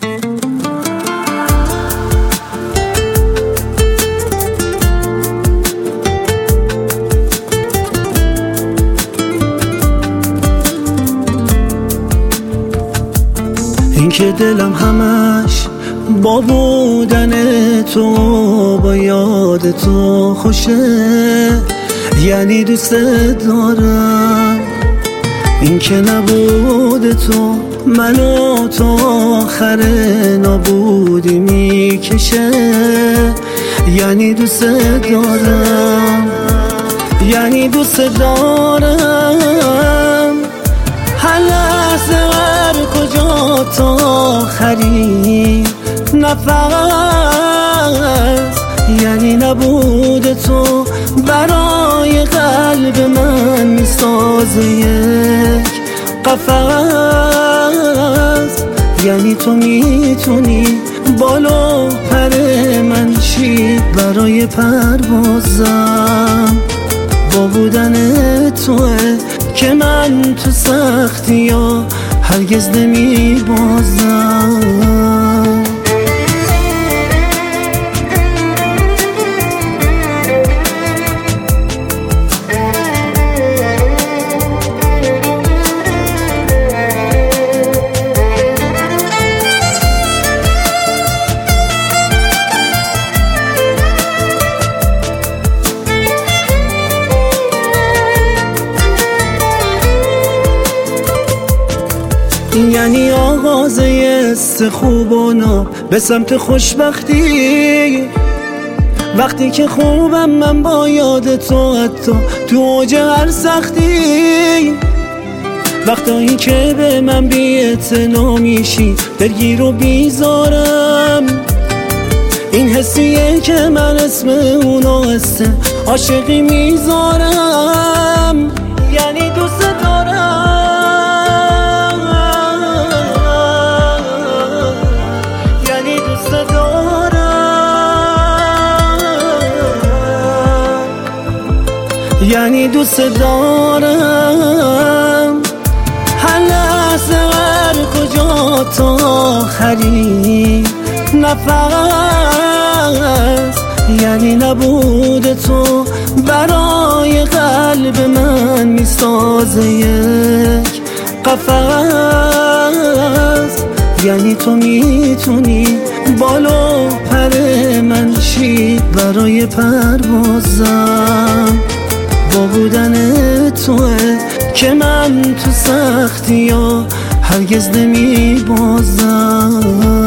این که دلم همش با بودن تو، با یاد تو خوشه، یعنی دوست دارم. این که نبود تو منو تا آخر نابودی میکشه، یعنی دوست دارم، یعنی دوست دارم. هر لحظه هر کجا تا آخرین نفس، یعنی نبود تو برای قلب من میسازه یک قفس، یعنی تو میتونی بالو پر من شی برای پروازم. با بودن توه که من تو سختی ها هرگز نمیبازم. یعنی آغاز یست خوب و ناب به سمت خوشبختی، وقتی که خوبم من با یاد تو، حتی تو اوج هر سختی. وقتایی که به من بی‌اعتنا میشی دلگیر و بیزارم، این حسیه که من اسم اونو حس عاشقی میذارم. یعنی دوست دارم، یعنی دوست دارم. هر لحظه هر کجا تا آخرین نفس، یعنی نبود تو برای قلب من میسازه یک قفس، یعنی تو میتونی بالو پر من شی برای پروازم. با بودن توه که من تو سختی ها هرگز نمیبازم.